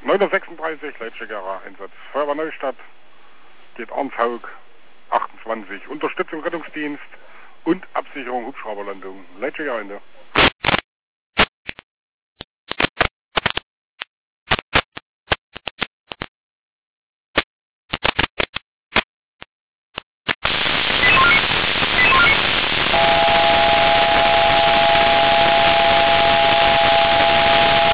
936, Leitschegera, Einsatz. Feuerwehr Neustadt, geht Arnshaug, 28. Unterstützung Rettungsdienst und Absicherung Hubschrauberlandung. Leitschegera, Ende.